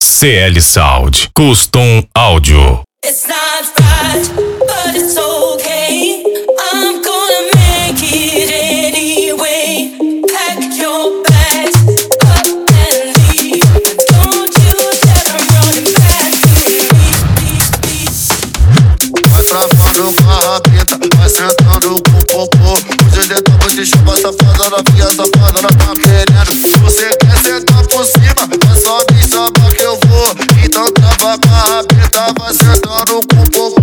CL Sound Custom Áudio. It's not right, but it's okay. I'm gonna make it anyway. Pack your bags up and leave. Don't you dare run it back to me. Vai travando com a rabeta, vai sentando com o popô. Hoje de novo te chama safada, novinha safada, ela tá querendo. Você quer sentar por cima, é só me chamar que eu vou. Então trava com a rabeta, vai sentando com o popô.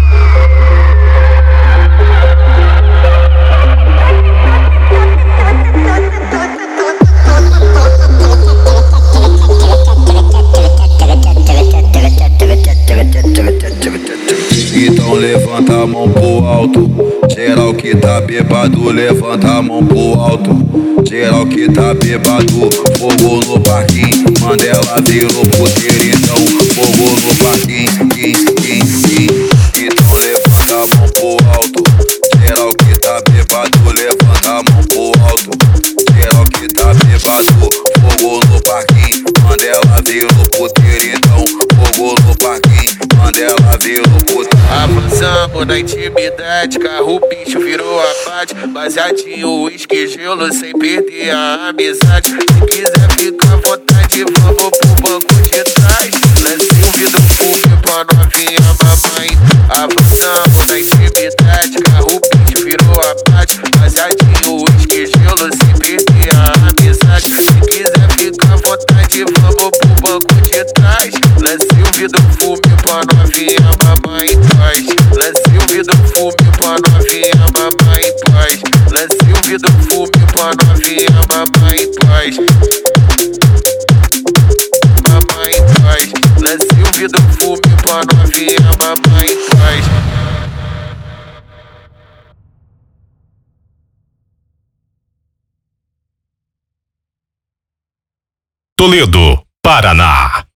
Então levanta a mão pro alto. Geral que tá bêbado, levanta a mão pro alto. Geral que tá bêbado, fogo no parquinho. Mandela virou puteiro, então fogo no parquinho. Então levanta a mão pro alto. Geral que tá bêbado, levanta a mão pro alto. Geral que tá bêbado, fogo no parquinho. Mandela virou puteiro, então fogo no parquinho. Mandela virou puteiro. Avançamos na intimidade, carro bicho virou abate. Baseadinho, uísque, gelo, sem perder a amizade. Se quiser ficar à vontade, vamos pro banco de trás. Lance o vidro fume pra novinha mamãe. Avançamos na intimidade, carro bicho virou abate. Baseadinho, uísque, gelo, sem perder a amizade. Se quiser ficar à vontade, vamos pro banco de trás. Lance o vidro fume pra novinha mamãe. Lance o vidro fume pra novinha mamãe paz. Lance o vidro fume pra novinha mamãe paz. Mamãe paz. Lance o vidro fume pra novinha mamãe paz. Toledo, Paraná.